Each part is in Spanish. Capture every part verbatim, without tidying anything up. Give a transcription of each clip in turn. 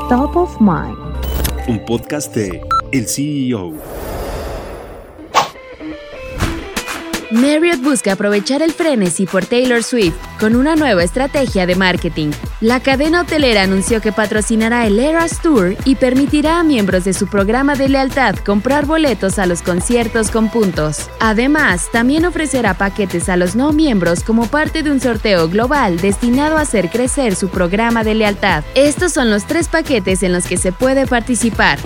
Top of Mind, un podcast de El C E O. Marriott busca aprovechar el frenesí por Taylor Swift con una nueva estrategia de marketing. La cadena hotelera anunció que patrocinará el Eras Tour y permitirá a miembros de su programa de lealtad comprar boletos a los conciertos con puntos. Además, también ofrecerá paquetes a los no miembros como parte de un sorteo global destinado a hacer crecer su programa de lealtad. Estos son los tres paquetes en los que se puede participar.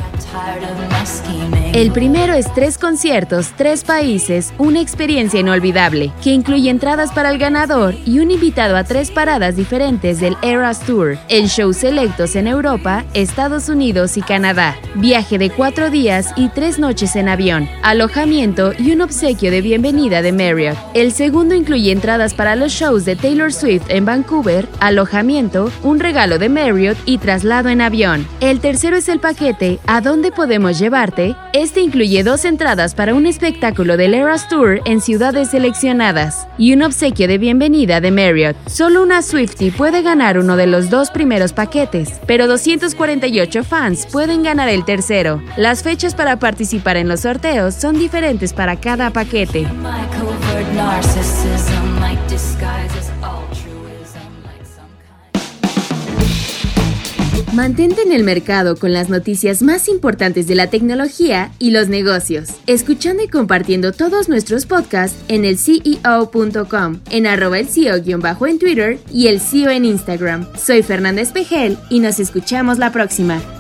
El primero es tres conciertos, tres países, una experiencia inolvidable, que incluye entradas para el ganador y un invitado a tres paradas diferentes del Eras Tour, en shows selectos en Europa, Estados Unidos y Canadá, viaje de cuatro días y tres noches en avión, alojamiento y un obsequio de bienvenida de Marriott. El segundo incluye entradas para los shows de Taylor Swift en Vancouver, alojamiento, un regalo de Marriott y traslado en avión. El tercero es el paquete ¿A dónde podemos llevarte? Este incluye dos entradas para un espectáculo del Eras Tour en ciudades seleccionadas y un obsequio de bienvenida de Marriott. Solo una Swiftie puede ganar uno de los dos primeros paquetes, pero doscientos cuarenta y ocho fans pueden ganar el tercero. Las fechas para participar en los sorteos son diferentes para cada paquete. Mantente en el mercado con las noticias más importantes de la tecnología y los negocios, escuchando y compartiendo todos nuestros podcasts en el C E O punto com, en arroba el C E O- en Twitter y el C E O en Instagram. Soy Fernanda Espejel y nos escuchamos la próxima.